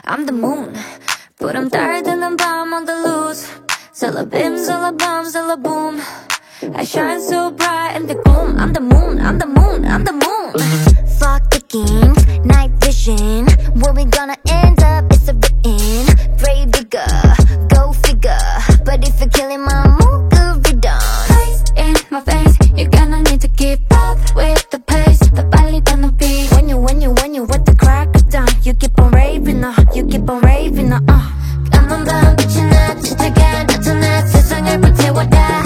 I'm the moon. 부름 따르는 밤 on the loose. Syllabim, syllabum, syllabum. I shine so bright in the gloom. I'm the moon, I'm the moon, I'm the moon. Fuck the games, night vision. Where we gonna end up, it's a written. Pray bigger, go figure. But if you're killing my mood, good redone. Face in my face, you're gonna need to keep up with the pace. The 빨리 닿는 beat. When you with the crack of dawn, you keep on raving, you keep on raving, 까만 밤 빛이 나 진짜가 나타나 세상을 불태워다.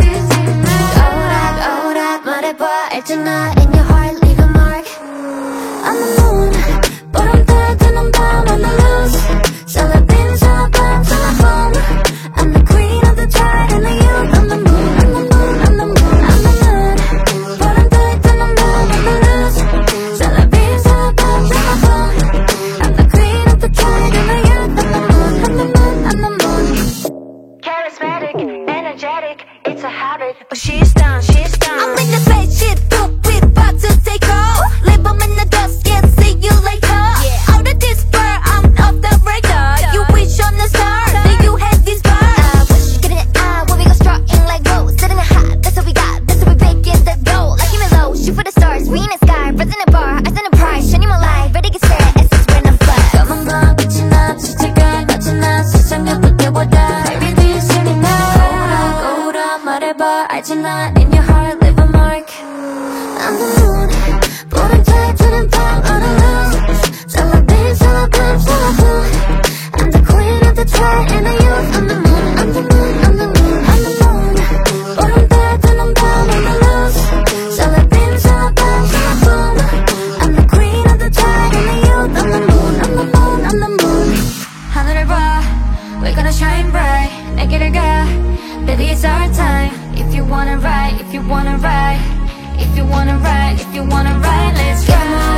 오락 말해봐 알잖아. In your heart leave a mark. I'm the moon. 보름 따라드는 밤 on the loose. Syllabim, syllabum, syllabum. I'm the queen of the tide and the youth. I'm the moon, I'm the moon, I'm the moon, I'm the moon. 보름 따라드는 밤 on the loose. Syllabim, syllabum, syllabum. I'm the queen of the tide and the youth. I'm the moon, I'm the moon, I'm the moon. Charismatic, energetic, it's a habit. but she's down, she's down. I'm in the spaceship, poop, we about to take off. Leave 'em in the dust, yeah, see you later. Out of this bird, I'm off the radar. You wish on the star, then you had these bars. Wish getting it out when we go strutting like rose. Sitting hot, that's what we got, that's what we breaking the goal. Like even low, shoot for the stars, we in the sky, resin a bar, I send a prize, shining my light, ready get set, essence when I'm fly. 까만 밤 빛이 나 진짜가 나타나 세상을 불태워다. Baby do you see me now? 거울아 말해봐 알잖아. In your heart leave a mark. I'm the moon. 보름 따라드는 밤 on the loose. Syllabim, syllabum, syllabum. I'm the queen of the tide and the youth. I'm the moon, I'm the moon, I'm the moon, I'm the moon. 보름 따라드는 밤 on the loose. Syllabim, syllabum, syllabum. I'm the queen of the tide and the youth. I'm the moon, I'm the moon, I'm the moon. 하늘을 봐, we're gonna shine bright. 내 길을 가, baby it's our time. If you wanna ride, if you wanna ride, if you wanna ride, if you wanna ride, let's ride.